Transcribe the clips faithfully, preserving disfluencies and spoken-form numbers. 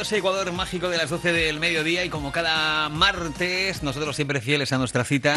ese Ecuador mágico de las doce del mediodía y como cada martes, nosotros siempre fieles a nuestra cita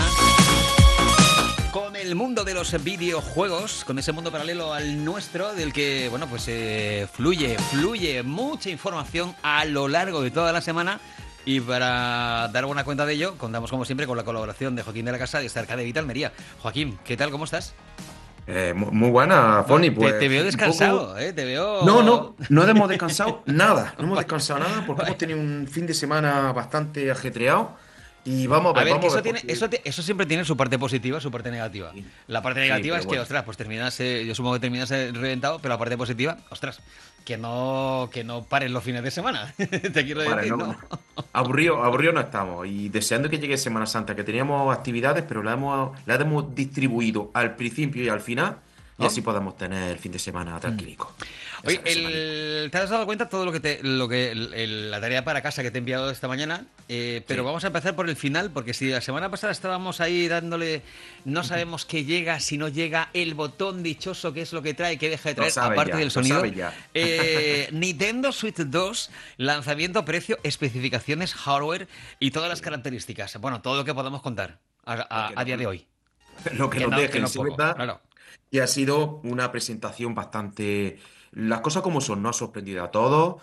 con el mundo de los videojuegos, con ese mundo paralelo al nuestro, del que, bueno, pues eh, fluye, fluye mucha información a lo largo de toda la semana. Y para dar buena cuenta de ello, contamos como siempre con la colaboración de Joaquín de la Casa de Arcade Vita Almería. Joaquín, ¿qué tal? ¿Cómo estás? Eh, mu- muy buena, No, Foni, te, te pues veo un descansado, poco... ¿eh? Te No, veo... no, no hemos descansado nada, no hemos Vaya, descansado nada porque hemos vaya. tenido un fin de semana bastante ajetreado y vamos a A ver, ver, que vamos a eso ver, tiene, porque... eso, te- eso siempre tiene su parte positiva, su parte negativa. Sí, La parte sí, negativa pero es que, bueno, ostras, pues terminas, eh, yo supongo que terminas eh, reventado, pero la parte positiva, ostras, que no, que no pares los fines de semana, te quiero vale, decir, no, ¿no? no. Aburrido, aburrido no estamos y deseando que llegue Semana Santa, que teníamos actividades, pero las hemos, las hemos distribuido al principio y al final y ¿No? así podemos tener el fin de semana tranquilico. Oye, Esa, semanita. el- ¿te has dado cuenta todo lo que te, lo que el- el- la tarea para casa que te he enviado esta mañana? Eh, pero Sí, vamos a empezar por el final, porque si la semana pasada estábamos ahí dándole, no sabemos qué llega, si no llega, el botón dichoso, qué es lo que trae, qué deja de lo traer, sabes aparte ya, del lo sonido. sabes ya. Eh, Nintendo Switch dos, lanzamiento, precio, especificaciones, hardware y todas las Sí, características. Bueno, todo lo que podamos contar a, lo a- que a nos, día de hoy. lo que Que nos no, que dejen, no sí, poco, ¿verdad? claro. Y ha sido una presentación bastante... Las cosas como son, no ha sorprendido a todos,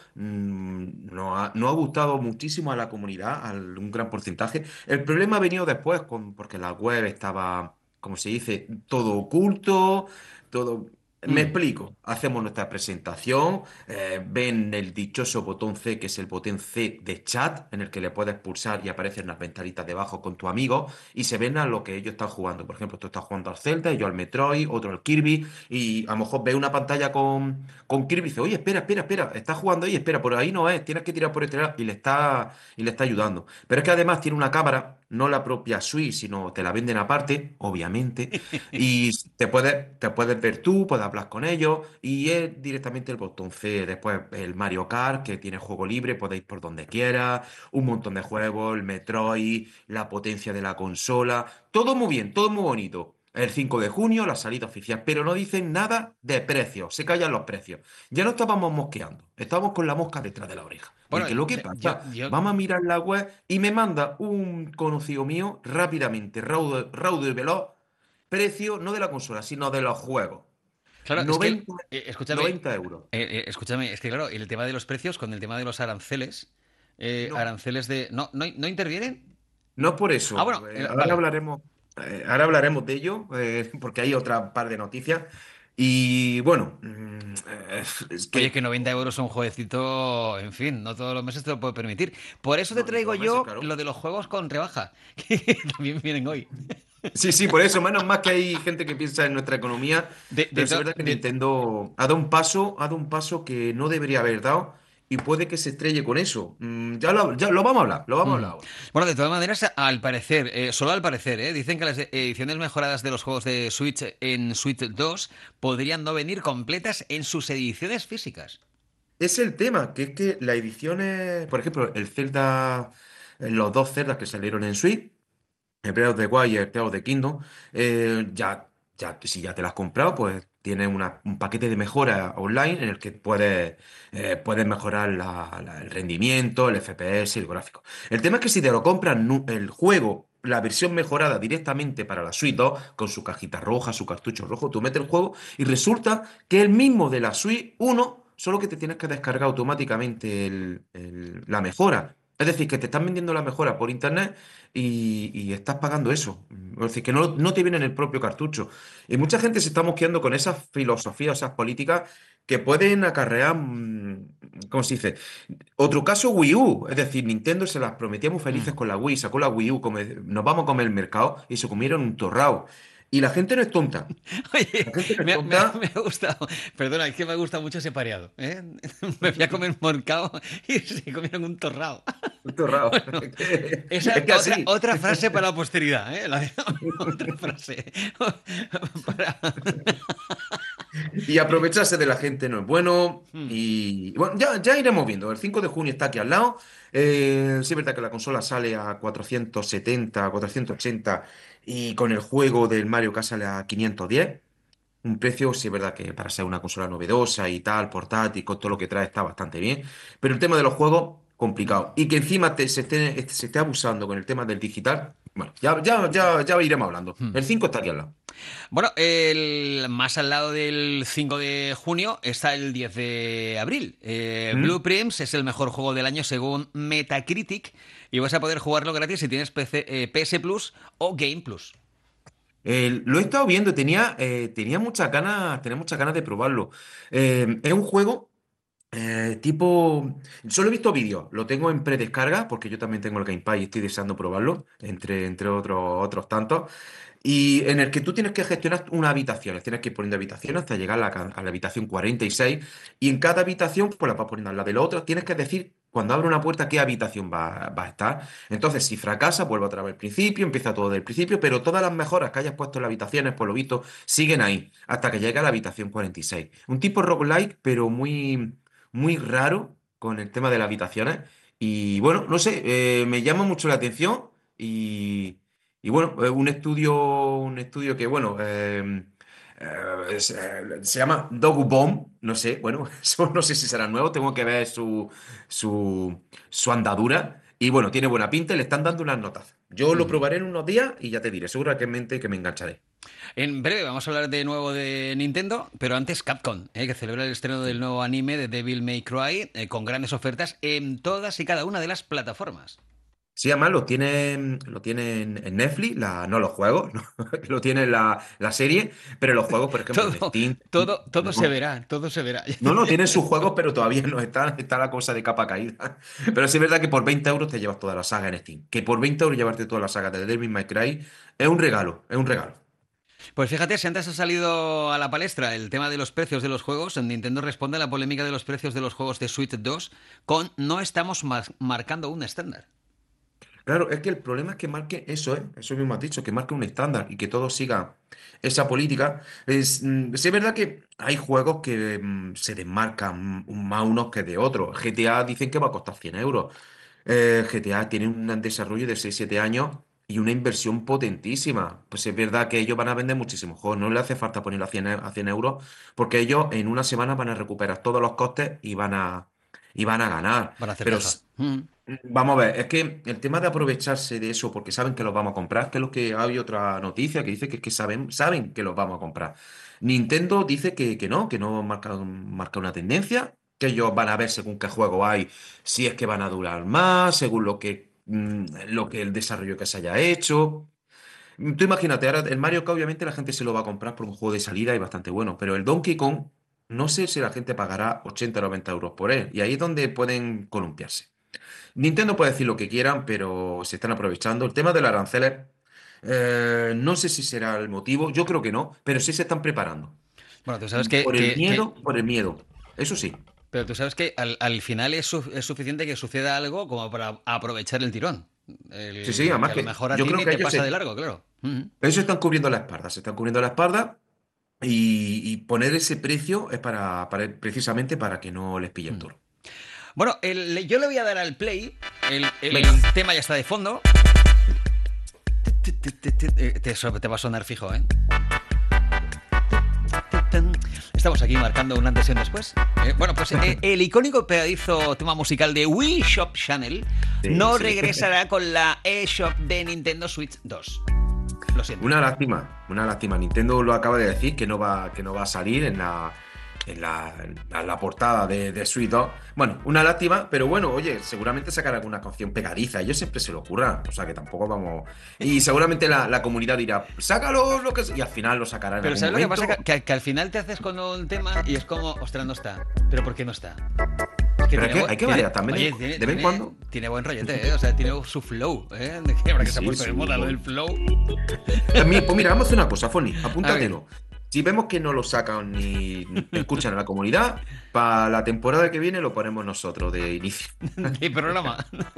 mm, no ha, no ha gustado muchísimo a la comunidad, a un gran porcentaje. El problema ha venido después, con, porque la web estaba, como se dice, todo oculto, todo... Me Mm. explico, hacemos nuestra presentación, eh, ven el dichoso botón C, que es el botón C de chat, en el que le puedes pulsar y aparecen las ventanitas debajo con tu amigo, y se ven a lo que ellos están jugando. Por ejemplo, tú estás jugando al Zelda, y yo al Metroid, otro al Kirby, y a lo mejor ve una pantalla con, con Kirby y dice, oye, espera, espera, espera, estás jugando ahí, espera, por ahí no es, tienes que tirar por este lado, y le está, y le está ayudando. Pero es que además tiene una cámara, no la propia Switch, sino te la venden aparte, obviamente, y te puedes, te puedes ver tú, puedes hablar con ellos, y es directamente el botón C. Después el Mario Kart, que tiene juego libre, podéis ir por donde quieras, un montón de juegos, el Metroid, la potencia de la consola, todo muy bien, todo muy bonito. El cinco de junio, la salida oficial, pero no dicen nada de precios, se callan los precios. Ya no estábamos mosqueando, estábamos con la mosca detrás de la oreja. Bueno, Porque lo que yo, pasa, yo, vamos a mirar la web y me manda un conocido mío rápidamente, raudo, raudo y veloz, precio no de la consola, sino de los juegos. Claro, es que, el- noventa eh, escúchame, eh, noventa euros. eh, escúchame, es que claro, el tema de los precios con el tema de los aranceles, eh, No, aranceles de... ¿No, no, no intervienen? no por Ah, eso. bueno, Eh, eh, ahora vale. hablaremos, eh, ahora hablaremos de ello, eh, porque hay otra par de noticias. Y bueno, mm, eh, es Oye, que que noventa euros un jueguecito, en fin, no todos los meses te lo puedo permitir. Por eso te no, ni traigo todos los meses, yo claro. lo de los juegos con rebaja, que también vienen hoy. Sí, sí, por eso, menos más que hay gente que piensa en nuestra economía, De, de pero sí es to- verdad que de- Nintendo ha dado un paso, ha dado un paso que no debería haber dado y puede que se estrelle con eso. Mm, ya lo, ya lo vamos a hablar, lo vamos a hablar Ujú. ahora. Bueno, de todas maneras, al parecer, eh, solo al parecer, eh, dicen que las ediciones mejoradas de los juegos de Switch en Switch dos podrían no venir completas en sus ediciones físicas. Es el tema, que es que las ediciones, por ejemplo, el Zelda, eh, los dos Zeldas que salieron en Switch, el Breath of the Wild y el Tears of the Kingdom, eh, ya, ya, si ya te las has comprado, pues tienes una- un paquete de mejora online en el que puedes, eh, puedes mejorar la- la- el rendimiento, el F P S y el gráfico. El tema es que si te lo compras nu- el juego, la versión mejorada directamente para la Switch dos, con su cajita roja, su cartucho rojo, tú metes el juego y resulta que es el mismo de la Switch uno, solo que te tienes que descargar automáticamente el- el- la mejora. Es decir, que te están vendiendo la mejora por internet y, y estás pagando eso. Es decir, que no, no te viene en el propio cartucho. Y mucha gente se está mosqueando con esas filosofías, esas políticas que pueden acarrear, mm, ¿cómo se dice? Otro caso, Wii U. Es decir, Nintendo se las prometía muy felices Mm. con la Wii, sacó la Wii U, come- nos vamos a comer el mercado y se comieron un torrao. Y la gente no es tonta. La Oye, gente no es me ha, me ha- me tonta. ha gustado, perdona, es que me gusta mucho ese pareado, ¿eh? Me fui a comer morcao y se comieron un torrao. Un torrao. Bueno, Es esa que otra, así. otra frase para la posteridad, ¿eh? La de- otra frase. Para- Y aprovecharse de la gente no es bueno. Hmm. Y bueno, ya, ya iremos viendo. El cinco de junio está aquí al lado. Eh, sí es verdad que la consola sale a cuatrocientos setenta, cuatrocientos ochenta y con el juego del Mario Kart sale a quinientos diez. Un precio, sí es verdad que para ser una consola novedosa y tal, portátil, con todo lo que trae está bastante bien. Pero el tema de los juegos, complicado. Y que encima te- se esté, se esté abusando con el tema del digital. Bueno, ya, ya, ya, ya iremos hablando. Hmm. El cinco está aquí al lado. Bueno, el, más al lado del cinco de junio está el diez de abril. Eh, ¿Mm? Blueprints es el mejor juego del año según Metacritic y vas a poder jugarlo gratis si tienes P C, eh, P S Plus o Game Plus. Eh, lo he estado viendo, tenía, eh, tenía muchas ganas, tenía muchas ganas de probarlo. Eh, es un juego eh, tipo. Solo he visto vídeos, lo tengo en predescarga, porque yo también tengo el Game Pass y estoy deseando probarlo, entre, entre otros, otros tantos. Y en el que tú tienes que gestionar una habitación, tienes que ir poniendo habitaciones hasta llegar a la, ca- a la habitación cuarenta y seis. Y seis. Y en cada habitación, pues la vas poniendo al lado de la otra. Tienes que decir, cuando abre una puerta, qué habitación va, va a estar. Entonces, si fracasa, vuelve otra vez al principio, empieza todo del principio, pero todas las mejoras que hayas puesto en las habitaciones, por lo visto, siguen ahí, hasta que llega a la habitación cuarenta y seis. Un tipo roguelike, pero muy, muy raro con el tema de las habitaciones. Y bueno, no sé, eh, me llama mucho la atención. Y. Y bueno, eh, un estudio, un estudio que, bueno, eh, eh, es, eh, se llama Dog Bomb, no sé, bueno, eso no sé si será nuevo, tengo que ver su, su, su andadura. Y bueno, tiene buena pinta y le están dando unas notas. Yo lo Ujú. probaré en unos días y ya te diré, seguramente que me engancharé. En breve vamos a hablar de nuevo de Nintendo, pero antes Capcom, eh, que celebra el estreno del nuevo anime de Devil May Cry eh, con grandes ofertas en todas y cada una de las plataformas. Sí, además lo tiene, lo tiene en en Netflix, la, no los juegos, no, lo tiene la, la serie, pero los juegos, por ejemplo, en Todo, Steam. todo, todo se No. verá, todo se verá. No, no, tienen sus juegos, pero todavía no está, está la cosa de capa caída. Pero sí es verdad que por veinte euros te llevas toda la saga en Steam. Que por veinte euros llevarte toda la saga de Devil May Cry es un regalo, es un regalo. Pues fíjate, si antes ha salido a la palestra el tema de los precios de los juegos, Nintendo responde a la polémica de los precios de los juegos de Switch dos con no estamos mar- marcando un estándar. Claro, es que el problema es que marque eso, ¿eh? Eso mismo has dicho, que marque un estándar y que todo siga esa política. Es, mm, sí es verdad que hay juegos que mm, se desmarcan mm, más unos que de otros. G T A dicen que va a costar cien euros. Eh, G T A tiene un desarrollo de seis siete años y una inversión potentísima. Pues es verdad que ellos van a vender muchísimos juegos. No le hace falta ponerlo a cien, e- a cien euros porque ellos en una semana van a recuperar todos los costes y van a, y van a ganar. Van a hacer Pero caja. s- Mm. vamos a ver, es que el tema de aprovecharse de eso porque saben que los vamos a comprar, que es lo que hay otra noticia que dice que, es que saben, saben que los vamos a comprar. Nintendo dice que, que no, que no marca, marca una tendencia, que ellos van a ver según qué juego hay, si es que van a durar más, según lo que, mm, lo que el desarrollo que se haya hecho. Mm, Tú imagínate, ahora el Mario Kart obviamente la gente se lo va a comprar por un juego de salida y bastante bueno, pero el Donkey Kong, no sé si la gente pagará ochenta o noventa euros por él, y ahí es donde pueden columpiarse. Nintendo puede decir lo que quieran, pero se están aprovechando. El tema de los aranceles, eh, no sé si será el motivo, yo creo que no, pero sí se están preparando. Bueno, tú sabes que, Por el que- que- miedo, por el miedo. Eso sí. pero tú sabes que al, al final es, su- es suficiente que suceda algo como para aprovechar el tirón. Sí, sí, El, que además a lo que mejor a yo ti creo ni que te ellos pasa de se, largo, claro. Ujú. ellos se están cubriendo la espalda, se están cubriendo la espalda y, y poner ese precio es para, para- precisamente para que no les pille el Mm. toro. Bueno, el- yo le voy a dar al play. El, el Venga. tema ya está de fondo. Eh, Te, so- te va a sonar fijo, ¿eh? Estamos aquí marcando un antes y un después. Eh, bueno, pues eh, el icónico pegadizo tema musical de Wii Shop Channel Sí, no sí. regresará con la eShop de Nintendo Switch dos. Lo siento. Una lástima, una lástima. Nintendo lo acaba de decir que no va, que no va a salir en la, en la, en la, la portada de, de Switch dos. Bueno, una lástima, pero bueno, oye, seguramente sacará alguna canción pegadiza. Ellos siempre se lo ocurran, o sea que tampoco vamos. Y seguramente la, la comunidad dirá, sácalo lo que sea", y al final lo sacará en Pero algún ¿sabes lo que momento. pasa? Que, que- que al final te haces con un tema y es como, ostras, no está. ¿Pero por qué no está? Es que Pero hay tiene, que, bu- hay que tiene- variar también, oye, de tiene, de vez en tiene- cuando. tiene buen rollete, ¿eh? O sea, tiene su flow, ¿eh? De que ahora que se ha Sí, puesto de sí. moda lo del flow. También, pues mira, vamos a hacer una cosa, Foni, A ver, apúntatelo. Si vemos que no lo sacan ni escuchan a la comunidad, para la temporada que viene lo ponemos nosotros de inicio. de programa.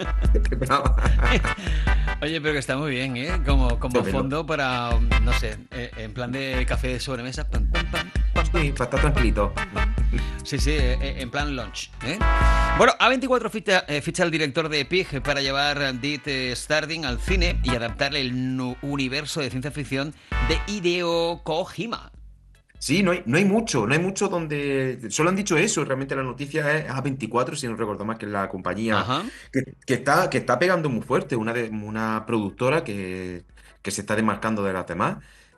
Oye, pero que está muy bien, ¿eh? Como, como Tómelo. fondo para, no sé, eh, en plan de café de sobremesa. Pam, pam, pam, pam, pam, Sí, para estar tranquilito. sí, sí, eh, eh, en plan lunch, ¿eh? Bueno, A veinticuatro ficha, eh, ficha al director de Pig para llevar Death Stranding al cine y adaptarle el nu- universo de ciencia ficción de Hideo Kojima. Sí, no hay, no hay mucho, no hay mucho donde. Solo han dicho eso. Realmente la noticia es A veinticuatro, si no recuerdo más, que es la compañía Ajá. que, que está, que está pegando muy fuerte, una, de, una productora que, que se está desmarcando de las demás.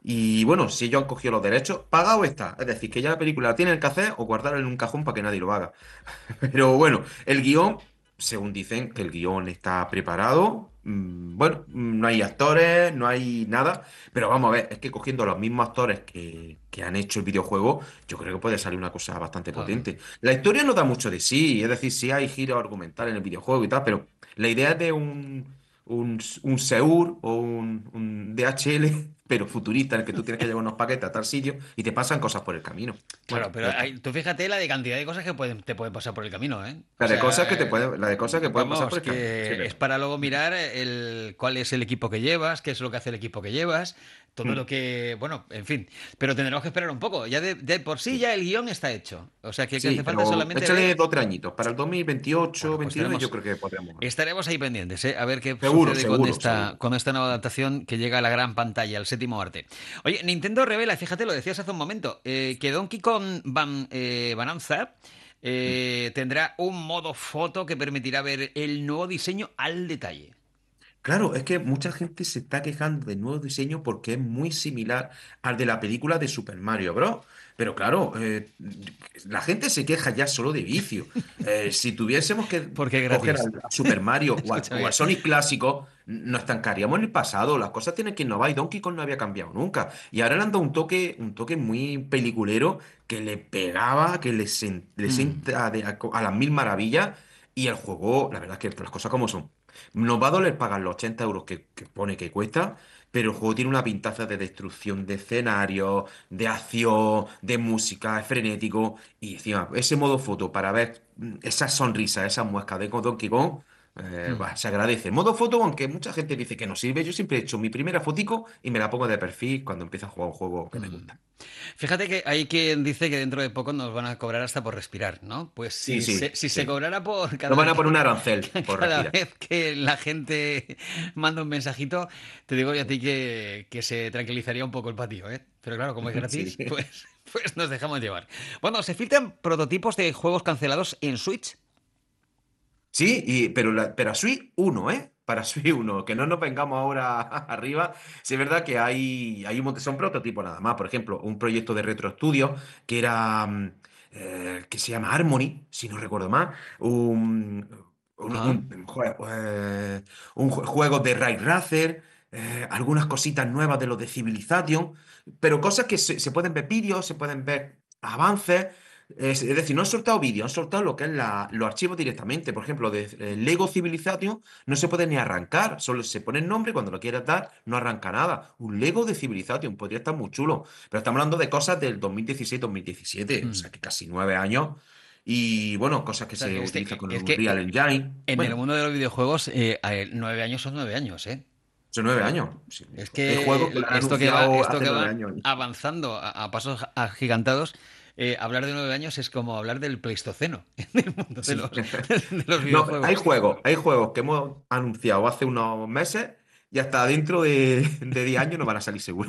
Y bueno, si ellos han cogido los derechos, pagado está. Es decir, que ya la película la tienen que hacer o guardarla en un cajón para que nadie lo haga. Pero bueno, el guión, según dicen, que el guión está preparado. mm, Bueno, mm, no hay actores, no hay nada. Pero vamos a ver, es que cogiendo los mismos actores que, que han hecho el videojuego, yo creo que puede salir una cosa bastante Claro. potente. La historia no da mucho de sí, es decir, sí hay giro argumental en el videojuego y tal, pero la idea es de un, un, un Seur o un, un D H L, pero futurista, en el que tú tienes que llevar unos paquetes a tal sitio y te pasan cosas por el camino. Claro, Bueno, pero ya está. hay- tú fíjate la de cantidad de cosas que pueden, te pueden pasar por el camino, ¿eh? O La de cosas sea, que te eh, pueden, la de cosas que pueden pasar por vamos, el camino. Sí, es que es verdad. para luego mirar el cuál es el equipo que llevas, qué es lo que hace el equipo que llevas, todo lo Mm, que, bueno, en fin. Pero tendremos que esperar un poco. Ya de, de por sí sí. ya el guión está hecho. O sea, que, que Sí, hace falta pero solamente échale ver. dos tres añitos. Para el dos mil veintiocho, Bueno, pues veintinueve yo tenemos. creo que podremos ver. Estaremos ahí pendientes, ¿eh? A ver qué Seguro, sucede con seguro, esta, seguro. con esta nueva adaptación que llega a la gran pantalla, al séptimo arte. Oye, Nintendo revela, fíjate, lo decías hace un momento, eh, que Donkey Kong Ban- eh, Bonanza Mm. eh, tendrá un modo foto que permitirá ver el nuevo diseño al detalle. Claro, es que mucha gente se está quejando del nuevo diseño porque es muy similar al de la película de Super Mario Bros. Pero claro, eh, la gente se queja ya solo de vicio. Eh, si tuviésemos que Porque es coger gratis. al a Super Mario o al, o al Escúchame. Sonic clásico, nos estancaríamos en el pasado. Las cosas tienen que innovar y Donkey Kong no había cambiado nunca. Y ahora le han dado un toque, un toque muy peliculero que le pegaba, que le, sen- le Mm, sienta de- a, a las mil maravillas. Y el juego, la verdad es que las cosas como son. Nos va a doler pagar los ochenta euros que, que pone que cuesta, pero el juego tiene una pintaza de destrucción de escenario, de acción, de música, es frenético. Y encima, ese modo foto para ver mm, esa sonrisa, esa muesca de Donkey Kong, eh, mm. bah, se agradece. Modo foto, aunque mucha gente dice que no sirve, yo siempre he hecho mi primera fotico y me la pongo de perfil cuando empiezo a jugar un juego que me Mm. gusta. Fíjate que hay quien dice que dentro de poco nos van a cobrar hasta por respirar, ¿no? Pues Sí, si se, sí, si se sí. cobrara por cada Nos van vez a poner un que, arancel por cada respirar. vez que la gente manda un mensajito, te digo yo a ti que, que se tranquilizaría un poco el patio, ¿eh? Pero claro, como es Sí. gratis, pues, pues nos dejamos llevar. Bueno, se filtran prototipos de juegos cancelados en Switch. Sí, y, pero, la, pero a Switch uno, ¿eh? Para Switch uno, que no nos vengamos ahora arriba. Sí, es verdad que hay, hay un montón, son prototipos nada más. Por ejemplo, un proyecto de Retro Studio que era, mm, eh, que se llama Harmony, si no recuerdo mal. Un, un, Ah, un jue- eh, un jue- juego de Ray Racer, eh, algunas cositas nuevas de los de Civilization, pero cosas que se, se pueden ver vídeos, se pueden ver avances. Es, es decir, no han soltado vídeo, han soltado lo que es la, los archivos directamente. Por ejemplo, de eh, Lego Civilization no se puede ni arrancar, solo se pone el nombre, cuando lo quieras dar, no arranca nada. Un Lego de Civilization podría estar muy chulo, pero estamos hablando de cosas del dos mil dieciséis-dos mil diecisiete, o mm. sea que casi nueve años. Y bueno, cosas O que sea, se que utilizan este, con es un que Real eh, Engine. en el Bueno, mundo de los videojuegos, eh, a ver, nueve años son nueve años, ¿eh? son nueve años. Sí. Es Hay que juegos que el- lo han esto que va, anunciado esto hace que nueve va años. avanzando a, a pasos agigantados, eh, hablar de nueve años es como hablar del Pleistoceno en el mundo de Sí. los, de los No, hay videojuegos. juegos, hay juegos que hemos anunciado hace unos meses y hasta dentro de, de diez años no van a salir seguro.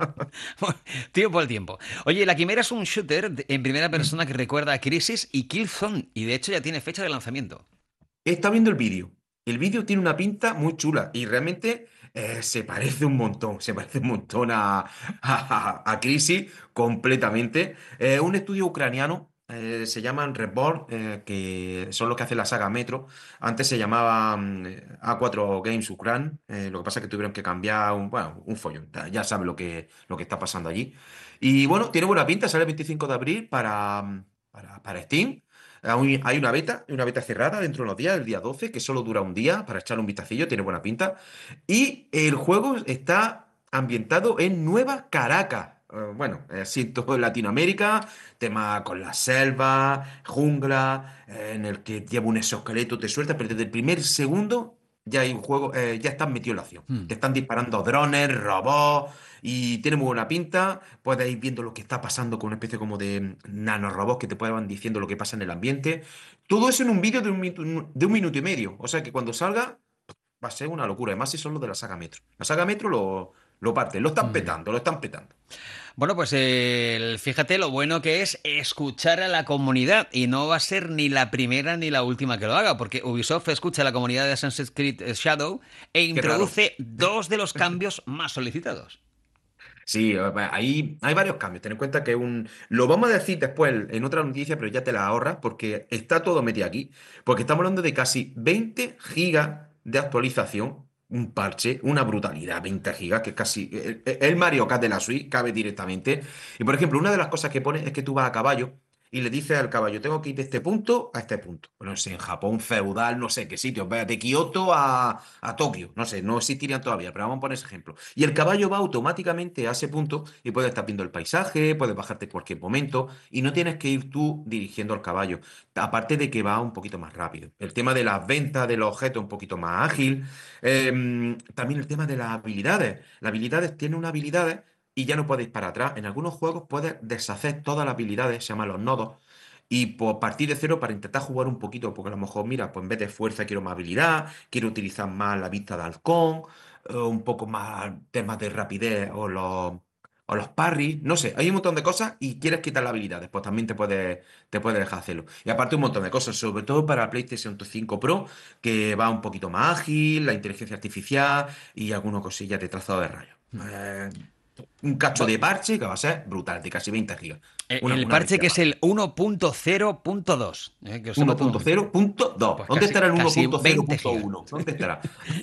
Tiempo al tiempo. Oye, La Quimera es un shooter de- en primera persona que recuerda a Crisis y Killzone, y de hecho ya tiene fecha de lanzamiento. He estado viendo el vídeo. El vídeo tiene una pinta muy chula y realmente eh, se parece un montón, se parece un montón a, a, a Crisis completamente. Eh, un estudio ucraniano, eh, se llaman Reborn, eh, que son los que hacen la saga Metro. Antes se llamaban eh, A cuatro Games Ukraine, eh, lo que pasa es que tuvieron que cambiar un, bueno, un follón. Ya ya sabes lo que, lo que está pasando allí. Y bueno, tiene buena pinta, sale el veinticinco de abril para, para, para Steam. Hay hay una beta, una beta cerrada dentro de unos días, el día doce, que solo dura un día para echar un vistacillo, tiene buena pinta. Y el juego está ambientado en Nueva Caracas. Eh, bueno, eh, así todo en Latinoamérica, tema con la selva, jungla, eh, en el que lleva un exoesqueleto, te suelta, pero desde el primer segundo ya hay un juego, eh, ya estás metido en la acción. Hmm. Te están disparando drones, robots, y tiene muy buena pinta. Puedes ir viendo lo que está pasando con una especie como de nanorobots que te puedan diciendo lo que pasa en el ambiente. Todo eso en un vídeo de un, minuto- de un minuto y medio. O sea que cuando salga va a ser una locura. Además, si son los de la saga Metro. La saga Metro, los, lo parten, lo están Mm. petando, lo están petando. Bueno, pues eh, fíjate lo bueno que es escuchar a la comunidad y no va a ser ni la primera ni la última que lo haga, porque Ubisoft escucha a la comunidad de Assassin's Creed Shadow e Qué raro. introduce dos de los cambios más solicitados. Sí, eh, ahí hay varios cambios. Ten en cuenta que un... Lo vamos a decir después en otra noticia, pero ya te la ahorras porque está todo metido aquí. Porque estamos hablando de casi veinte gigas de actualización. Un parche, una brutalidad, veinte gigas, que es casi... El, el Mario Kart de la Switch cabe directamente. Y por ejemplo, una de las cosas que pone es que tú vas a caballo y le dices al caballo, tengo que ir de este punto a este punto. Bueno, no sé, en Japón feudal, no sé qué sitio. Vaya, de Kioto a, a Tokio. No sé, no existirían todavía, pero vamos a poner ese ejemplo. Y el caballo va automáticamente a ese punto y puedes estar viendo el paisaje, puedes bajarte en cualquier momento y no tienes que ir tú dirigiendo al caballo. Aparte de que va un poquito más rápido. El tema de las ventas de los objetos un poquito más ágil. Eh, también el tema de las habilidades. Las habilidades tienen unas habilidades y ya no puedes ir para atrás. En algunos juegos puedes deshacer todas las habilidades, se llaman los nodos. Y pues partir de cero para intentar jugar un poquito, porque a lo mejor, mira, pues en vez de fuerza quiero más habilidad, quiero utilizar más la vista de halcón, eh, un poco más temas de rapidez o los, o los parries, no sé, hay un montón de cosas y quieres quitar las habilidades, pues también te puedes te puede dejar hacerlo. Y aparte un montón de cosas, sobre todo para PlayStation cinco Pro, que va un poquito más ágil, la inteligencia artificial y algunas cosillas de trazado de rayos. Eh, un cacho Bu- de parche que va a ser brutal, de casi veinte gigas. eh, Una, El una parche bestia. que es el uno punto cero punto dos, eh, que lo sepa uno todo el punto mundo. cero punto dos. Pues ¿Dónde casi, estará el casi uno punto cero veinte punto gigas. uno? ¿Dónde estará?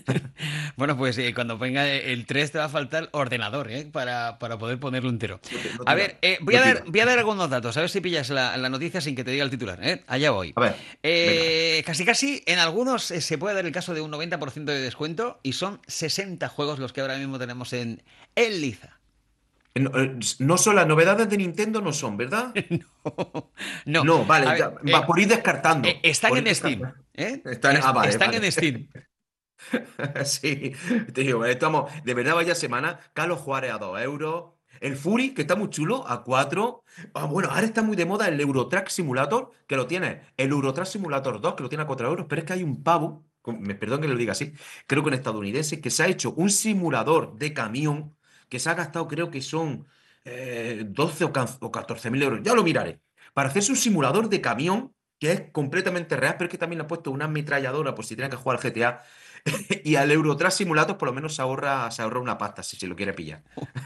Bueno, pues eh, cuando venga el tres te va a faltar ordenador, ¿eh? Para, para poder ponerlo entero. No, te- no A tira. ver, eh, voy a No dar, tira. voy a dar algunos datos, a ver si pillas la, la noticia sin que te diga el titular, ¿eh? Allá voy. A ver, venga. Eh, casi casi en algunos eh, se puede dar el caso de un noventa por ciento de descuento y son sesenta juegos los que ahora mismo tenemos en el Liza. Eh, No, eh, no son las novedades de Nintendo, no son, ¿verdad? No, No, a vale, ya, ver, va eh, por ir eh, descartando. están Por ir en Steam, descartando. ¿eh? Están, ah, Es- vale, están en vale. Steam. Sí, te digo, estamos, de verdad, vaya semana. Carlos Juárez a dos euros. El Fury, que está muy chulo, a cuatro. Ah, bueno, ahora está muy de moda el Eurotrack Simulator, que lo tiene. El Eurotrack Simulator dos que lo tiene a cuatro euros. Pero es que hay un pavo, con- me perdón que lo diga así, creo que un estadounidense, que se ha hecho un simulador de camión que se ha gastado, creo que son eh, doce o can- o catorce mil euros. Ya lo miraré. Para hacerse un simulador de camión que es completamente real, pero es que también le ha puesto una ametralladora por si tiene que jugar al G T A. Y al Eurotrack Simulator por lo menos se ahorra, se ahorra una pasta si se lo quiere pillar.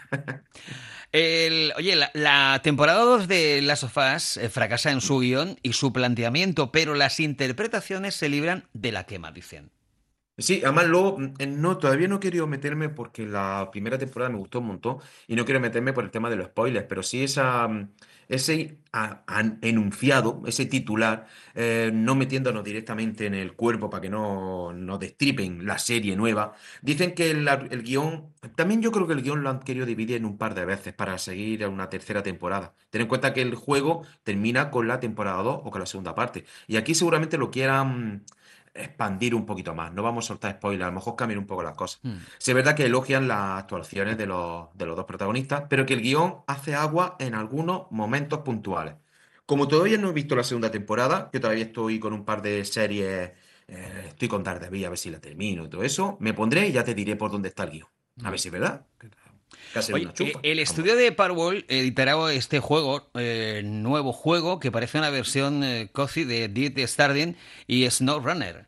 El- oye, la, la temporada dos de Last of Us eh, fracasa en su guión y su planteamiento, pero las interpretaciones se libran de la quema, dicen. Sí, además luego, mm, eh, no, todavía no he querido meterme porque la primera temporada me gustó un montón y no quiero meterme por el tema de los spoilers, pero sí esa, mm, ese a- an- enunciado, ese titular, eh, no metiéndonos directamente en el cuerpo para que no nos destripen la serie nueva, dicen que el, el guión, también yo creo que el guión lo han querido dividir en un par de veces para seguir a una tercera temporada. Ten en cuenta que el juego termina con la temporada dos o con la segunda parte y aquí seguramente lo quieran expandir un poquito más. No vamos a soltar spoilers, a lo mejor cambian un poco las cosas. Hmm. Sí, es verdad que elogian las actuaciones de los, de los dos protagonistas, pero que el guión hace agua en algunos momentos puntuales. Como todavía no he visto la segunda temporada, que todavía estoy con un par de series, eh, estoy con Daredevil a ver si la termino y todo eso, me pondré y ya te diré por dónde está el guión. A ver Hmm. si es verdad. Casi Oye, una eh, chufa. el Vamos. estudio de Parwall editará este juego, eh, nuevo juego, que parece una versión eh, cozy de Dead Starting y SnowRunner.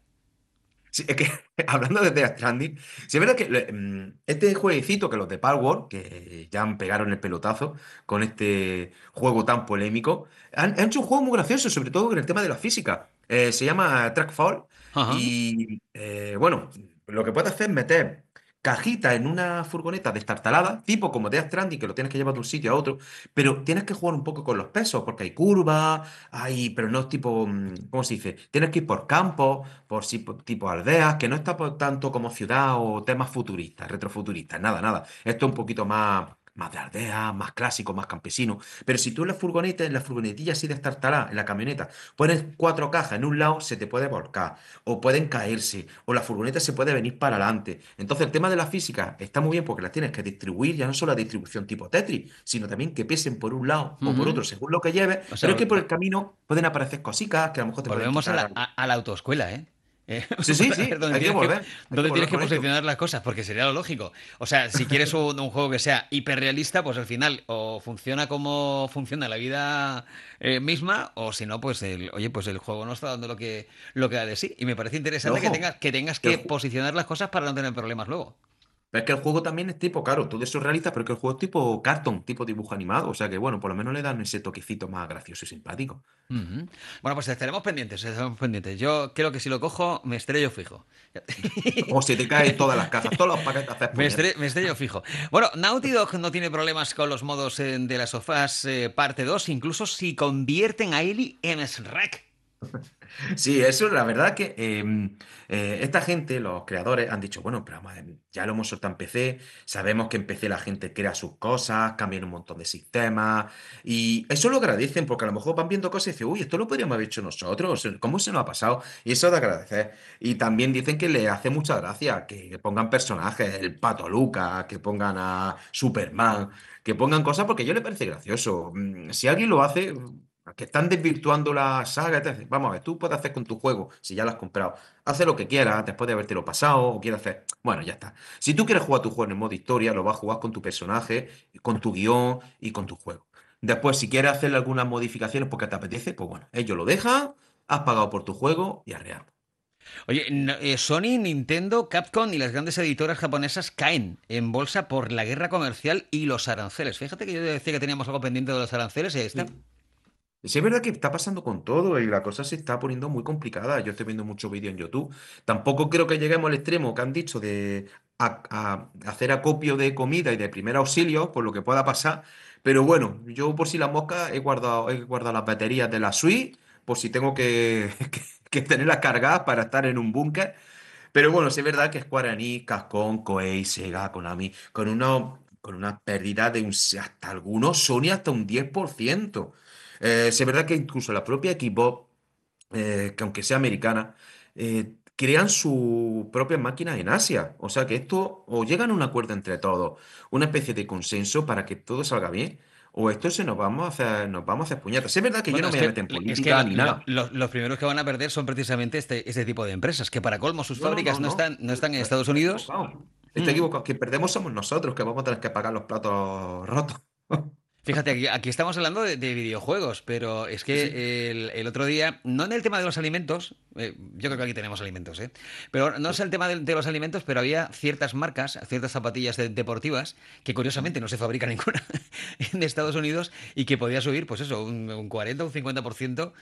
Sí, es que hablando de Death Stranding, sí es verdad que le- mm, este jueguecito que los de Palworld, que ya han pegaron el pelotazo con este juego tan polémico, han, han hecho un juego muy gracioso, sobre todo con el tema de la física. Eh, se llama Trackfall Ajá. y eh, bueno, lo que puedes hacer es meter cajitas en una furgoneta destartalada, tipo como Death Stranding, que lo tienes que llevar de un sitio a otro, pero tienes que jugar un poco con los pesos, porque hay curvas, hay, pero no es tipo, mm, ¿cómo se dice? Tienes que ir por campos por sí, por tipo aldeas, que no está por tanto como ciudad o temas futuristas, retrofuturistas, nada, nada. Esto es un poquito más, más de aldea, más clásico, más campesino. Pero si tú en la furgoneta, en la furgonetilla así destartalada, en la camioneta, pones cuatro cajas en un lado, se te puede volcar, o pueden caerse, o la furgoneta se puede venir para adelante. Entonces el tema de la física está muy bien porque las tienes que distribuir, ya no solo la distribución tipo Tetris, sino también que pesen por un lado o por Ujú. otro según lo que lleves, O sea, pero es que vol- por vo- el camino pueden aparecer cositas que a lo mejor te pueden volvemos a quitar la, a- a la autoescuela, ¿eh? Sí, sí, para sí, ver dónde hay que tienes que, volver, hay que dónde tienes volver que con ello. posicionar las cosas, porque sería lo lógico. O sea, si quieres un, un juego que sea hiperrealista, pues al final o funciona como funciona la vida eh, misma, o si no, pues el, oye, pues el juego no está dando lo que, lo que da de sí. Y me parece Pero interesante que ojo, tengas, que tengas que el, que ju- posicionar las cosas para no tener problemas luego. pero es que el juego también es tipo, claro, todo eso es realista, pero es que el juego es tipo cartoon, tipo dibujo animado. O sea que, bueno, por lo menos le dan ese toquecito más gracioso y simpático. Ujú. Bueno, pues estaremos pendientes, estaremos pendientes. Yo creo que si lo cojo, me estrello fijo. O se te caen todas las cajas, todos los paquetes, haces Me puñetas. estre- me estrello fijo. Bueno, Naughty Dog no tiene problemas con los modos eh, de las sofás eh, parte dos, incluso si convierten a Ellie en Shrek. Sí, eso la verdad que eh, eh, esta gente, los creadores, han dicho, bueno, pero vamos a ver, ya lo hemos soltado en P C, sabemos que en P C la gente crea sus cosas, cambian un montón de sistemas, y eso lo agradecen porque a lo mejor van viendo cosas y dicen, uy, esto lo podríamos haber hecho nosotros, ¿cómo se nos ha pasado? Y eso de agradecer. Y también dicen que le hace mucha gracia que pongan personajes, el Pato Luca, que pongan a Superman, que pongan cosas porque a ellos les parece gracioso. Mm, Si alguien lo hace, que están desvirtuando la saga, etcétera. Vamos a ver, tú puedes hacer con tu juego, si ya lo has comprado, hace lo que quieras después de habértelo pasado, o quieres hacer. Bueno, ya está. Si tú quieres jugar tu juego en el modo historia, lo vas a jugar con tu personaje, con tu guión y con tu juego. Después, si quieres hacerle algunas modificaciones porque te apetece, pues bueno, ellos lo dejan, has pagado por tu juego y arreando. Oye, no- eh, Sony, Nintendo, Capcom y las grandes editoras japonesas caen en bolsa por la guerra comercial y los aranceles. Fíjate que yo decía que teníamos algo pendiente de los aranceles y ahí está. Sí, es verdad que está pasando con todo y la cosa se está poniendo muy complicada. Yo estoy viendo muchos vídeos en YouTube. Tampoco creo que lleguemos al extremo que han dicho de a- a hacer acopio de comida y de primer auxilio, por lo que pueda pasar. Pero bueno, yo por si las moscas he guardado, he guardado las baterías de la Switch, por si tengo que, que, que tenerlas cargadas para estar en un búnker. Pero bueno, sí es verdad que Square Enix, Capcom, Koei, Sega, Konami, con una, con una pérdida de un, hasta algunos Sony hasta un diez por ciento. Eh, sí es verdad que incluso la propia Xbox, eh, que aunque sea americana, eh, crean sus propias máquinas en Asia. O sea que esto, o llegan a un acuerdo entre todos, una especie de consenso para que todo salga bien, o esto se nos vamos a hacer, nos vamos a hacer puñetas. Sí es verdad que yo Bueno, no es me voy a que, meter en es que política lo- ni lo- nada. lo- los primeros que van a perder son precisamente este, este tipo de empresas, que para colmo sus No, no, fábricas no, no no. están, no están en Estados Está Unidos. equivocado. Está Mm. equivocado. Quien perdemos somos nosotros, que vamos a tener que pagar los platos rotos. Fíjate, aquí, aquí estamos hablando de, de videojuegos, pero es Sí, sí. que el, el otro día, no en el tema de los alimentos, eh, yo creo que aquí tenemos alimentos, ¿eh? Pero no es el tema de, de los alimentos, pero había ciertas marcas, ciertas zapatillas de- deportivas, que curiosamente no se fabrica ninguna en Estados Unidos y que podía subir, pues eso, un, un cuarenta o un cincuenta por ciento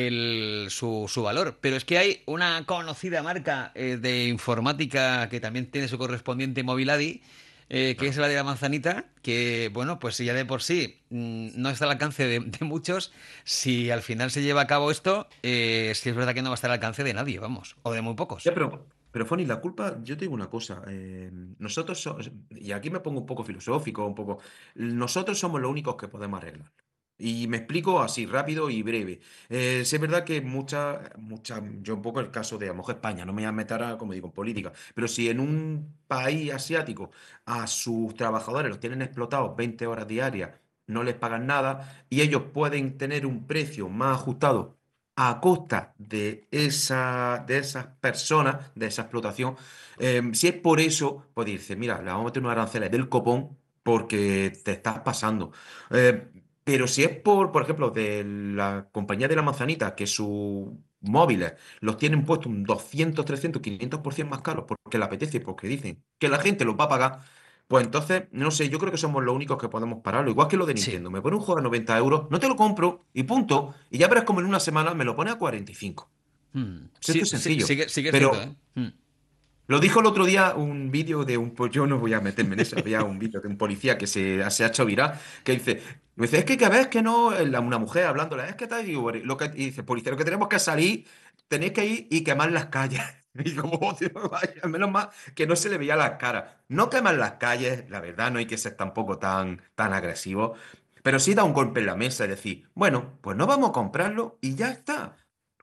el, su, su valor. Pero es que hay una conocida marca eh, de informática que también tiene su correspondiente Mobiladi, eh, que es Claro. la de la manzanita, que, bueno, pues si ya de por sí mm, no está al alcance de, de muchos, si al final se lleva a cabo esto, eh, sí es verdad que no va a estar al alcance de nadie, vamos, o de muy pocos. Ya, pero, pero Fanny, la culpa, yo te digo una cosa. Eh, nosotros, so- y aquí me pongo un poco filosófico, un poco. Nosotros somos los únicos que podemos arreglar. Y me explico así, rápido y breve. Eh, sí es verdad que muchas, muchas, yo un poco el caso de, a lo mejor España, no me voy a meter, a, como digo, en política, pero si en un país asiático a sus trabajadores los tienen explotados veinte horas diarias, no les pagan nada, y ellos pueden tener un precio más ajustado a costa de, esa, de esas personas, de esa explotación, eh, si es por eso, pues dice, mira, le vamos a meter unos aranceles del copón porque te estás pasando. Eh, pero si es por, por ejemplo, de la compañía de la manzanita, que sus móviles los tienen puestos un doscientos, trescientos, quinientos por ciento más caros porque le apetece, porque dicen que la gente los va a pagar, pues entonces, no sé, yo creo que somos los únicos que podemos pararlo. Igual que lo de Sí. Nintendo. Me pone un juego a noventa euros, no te lo compro y punto. Y ya verás como en una semana me lo pone a cuarenta y cinco. Mm. Si esto Sí, es sí, sencillo. sí que, sí que es cierto, ¿eh? Pero Mm. lo dijo el otro día un vídeo de un... Pues yo no voy a meterme en eso. Había un vídeo de un policía que se, se ha hecho viral, que dice... Me dice, es que, que ves que no... la- Una mujer hablándole, es que tal... Y, digo, lo que, y dice, policía, lo que tenemos que salir, tenéis que ir y quemar las calles. Y como, "Oh, Dios, vaya, menos mal que no se le veía las caras. No quemar las calles, la verdad, no hay que ser tampoco tan, tan agresivo. Pero sí da un golpe en la mesa y decir, bueno, pues no vamos a comprarlo y ya está.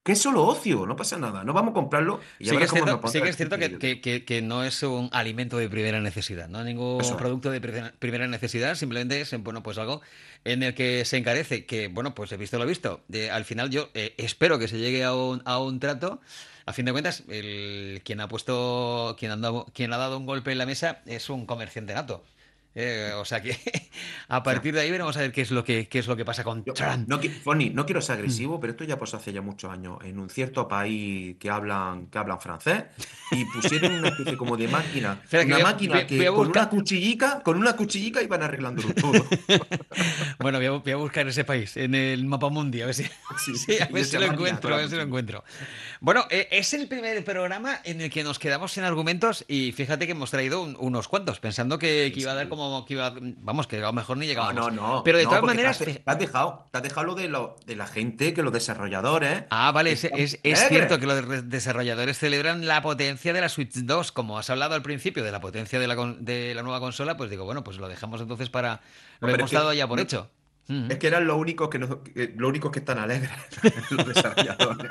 que es solo ocio, no pasa nada. No vamos a comprarlo y ya Sí que verás es cómo nos cierto, pondrá sí que el es cierto que, sentido. que- que- que no es un alimento de primera necesidad, no ningún Eso es. producto de pri- primera necesidad, simplemente es bueno, pues algo en el que se encarece, que bueno, pues he visto lo visto. De- al final yo eh, espero que se llegue a un, a un trato. A fin de cuentas, el, quien ha puesto, quien ha dado, quien ha dado un golpe en la mesa es un comerciante nato. Eh, o sea que a O sea, partir de ahí veremos a ver qué es lo que, qué es lo que pasa con yo, Trump. no, qui- Fonny, no quiero ser Mm. agresivo, pero esto ya pasó hace ya muchos años en un cierto país que hablan, que hablan francés y pusieron una especie como de máquina, Espera, que una voy a, voy máquina a- voy a que con una buscar. cuchillica, con una cuchillica iban arreglándolo todo. Bueno, voy a, voy a buscar ese país en el mapa mundi, a ver si, Sí, sí, a y ver si esa lo máquina con encuentro, a la ver si lo cuchilla. encuentro. Bueno, eh, es el primer programa en el que nos quedamos sin argumentos y fíjate que hemos traído un- unos cuantos, pensando que, Sí, que iba a dar sí. como que iba, vamos, que a lo mejor ni No, llegábamos. no, no, Pero de no, todas porque te has, maneras, te fij- has dejado, te has dejado lo de, lo, de la gente, que los desarrolladores ah, vale, es, están es, es cierto alegres. que los re- desarrolladores celebran la potencia de la Switch dos, como has hablado al principio de la potencia de la, con- de la nueva consola, pues digo, bueno, pues lo dejamos entonces para, No, lo pero hemos es dado que, ya por no- hecho. Ujú. es que eran los únicos que, no, que- los únicos que están alegres, los desarrolladores.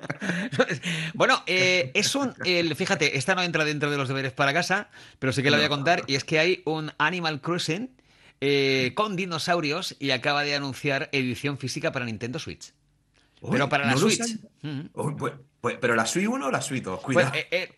Bueno, eh, es un. El, fíjate, esta no entra dentro de los deberes para casa, pero sí que la voy a No. contar. Y es que hay un Animal Crossing eh, con dinosaurios y acaba de anunciar edición física para Nintendo Switch. Pero Uy, para la no lo Switch. sabía. Ujú. Uy, pues, pues, pero la Switch uno o la Switch dos, Pues cuidado. eh, eh,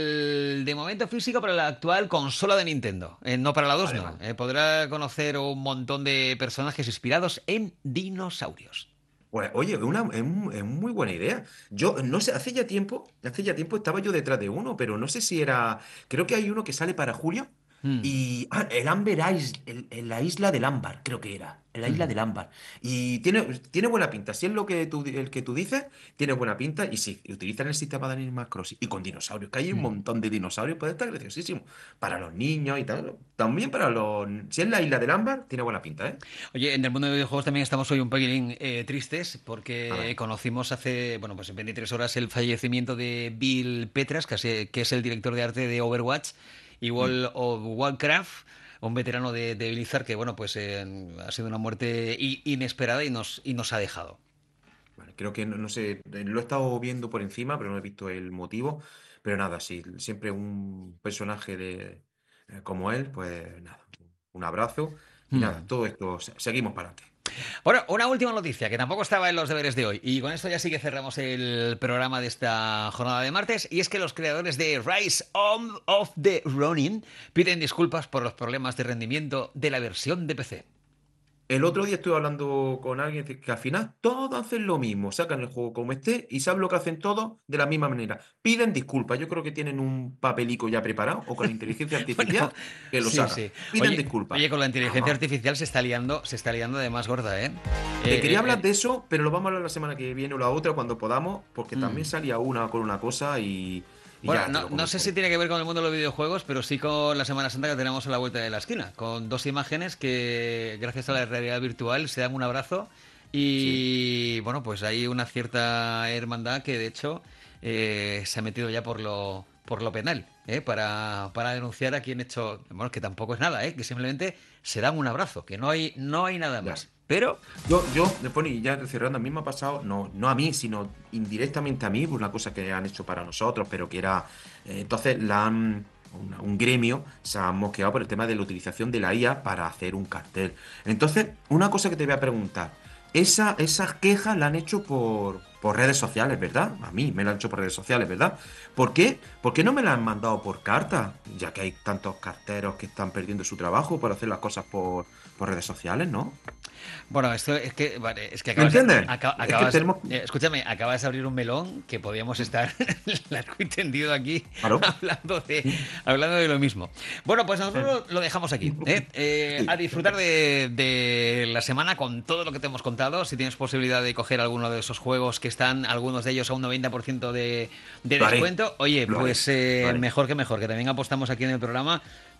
el, de momento físico para la actual consola de Nintendo. Eh, no para la dos, Vale, no. vale. Eh, podrá conocer un montón de personajes inspirados en dinosaurios. Pues oye, es una, es, mu- es muy buena idea. Yo no sé, hace ya tiempo, hace ya tiempo estaba yo detrás de uno, pero no sé si era. Creo que hay uno que sale para julio. Mm, Y. Ah, el Amber Isle, el- el- la isla del ámbar, creo que era. En la isla ujú. del ámbar. Y tiene, tiene buena pinta. Si es lo que tú, el que tú dices, tiene buena pinta. Y si utilizan el sistema de Animal Crossing y con dinosaurios, que hay un Mm. montón de dinosaurios, puede estar graciosísimo. Para los niños y tal. También para los. Si es la isla del ámbar, tiene buena pinta, ¿eh? Oye, en el mundo de videojuegos también estamos hoy un pelín eh, tristes A ver. porque conocimos hace, bueno, pues en veintitrés horas el fallecimiento de Bill Petras, que es, que es el director de arte de Overwatch y Mm. World of Warcraft, un veterano de, de Blizzard que, bueno, pues eh, ha sido una muerte i- inesperada y nos, y nos ha dejado. Vale, creo que no, no sé, eh, lo he estado viendo por encima, pero no he visto el motivo. Pero nada, sí, siempre un personaje de eh, como él, pues nada, un abrazo y nada, Hmm. todo esto, se- seguimos para adelante. Bueno, una última noticia que tampoco estaba en los deberes de hoy. Y con esto ya sí que cerramos el programa de esta jornada de martes. Y es que los creadores de Rise of of the Ronin piden disculpas por los problemas de rendimiento de la versión de P C. El otro día estuve hablando con alguien que al final todos hacen lo mismo, sacan el juego como esté y saben lo que hacen todos de la misma manera. Piden disculpas, yo creo que tienen un papelico ya preparado o con la inteligencia Bueno, artificial que lo sí, sacan. sí. Piden Oye, disculpas. oye, con la inteligencia Vamos. artificial se está liando, se está liando de más gorda, ¿eh? Te Eh, quería eh, hablar eh, de eso, pero lo vamos a hablar la semana que viene o la otra cuando podamos, porque también mm. salía una con una cosa y, y Bueno, ya te no, lo no sé si comentaré. tiene que ver con el mundo de los videojuegos, pero sí con la Semana Santa que tenemos a la vuelta de la esquina, con dos imágenes que, gracias a la realidad virtual, se dan un abrazo Sí. y, bueno, pues hay una cierta hermandad que, de hecho, eh, se ha metido ya por lo, por lo penal, ¿eh? Para, para denunciar a quien ha hecho, bueno, que tampoco es nada, ¿eh? Que simplemente se dan un abrazo, que no hay, no hay nada Ya. más. Pero, Yo, yo, después, y ya cerrando, a mí me ha pasado, no, no a mí, sino indirectamente a mí, por una cosa que han hecho para nosotros, pero que era. eh, entonces, la han- una- un gremio se ha mosqueado por el tema de la utilización de la I A para hacer un cartel. Entonces, una cosa que te voy a preguntar, esa, esas quejas la han hecho por, por redes sociales, ¿verdad? A mí me la han hecho por redes sociales, ¿verdad? ¿Por qué? ¿Por qué no me la han mandado por carta? Ya que hay tantos carteros que están perdiendo su trabajo por hacer las cosas por, por redes sociales, ¿no? bueno, esto es que, vale, es que ¿Me acabas, de- entiendes? aca- Es que acabas, tenemos. eh, escúchame, acabas de abrir un melón que podíamos estar largo y tendido aquí Claro. hablando de, hablando de lo mismo. Bueno, pues nosotros lo, lo dejamos aquí. ¿eh? Eh, a disfrutar de, de la semana con todo lo que te hemos contado. Si tienes posibilidad de coger alguno de esos juegos que están, algunos de ellos a un noventa por ciento de, de Lo haré, descuento, oye, lo haré, pues eh, lo haré. mejor que mejor, que también apostamos aquí en el programa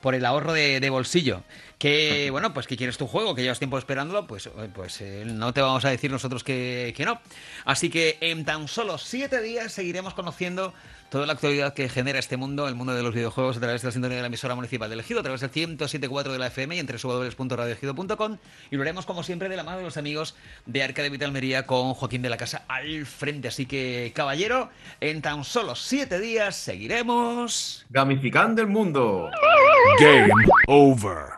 por el ahorro de, de bolsillo. Que, bueno, pues que quieres tu juego, que llevas tiempo esperándolo, pues, pues eh, no te vamos a decir nosotros que, que no. Así que en tan solo siete días seguiremos conociendo toda la actualidad que genera este mundo, el mundo de los videojuegos, a través de la sintonía de la emisora municipal del Ejido, a través del ciento siete punto cuatro de la F M y en doble u doble u doble u punto radio ejido punto com. Y lo haremos, como siempre, de la mano de los amigos de Arcade Vital Almería con Joaquín de la Casa al frente. Así que, caballero, en tan solo siete días seguiremos Gamificando el mundo. Game over.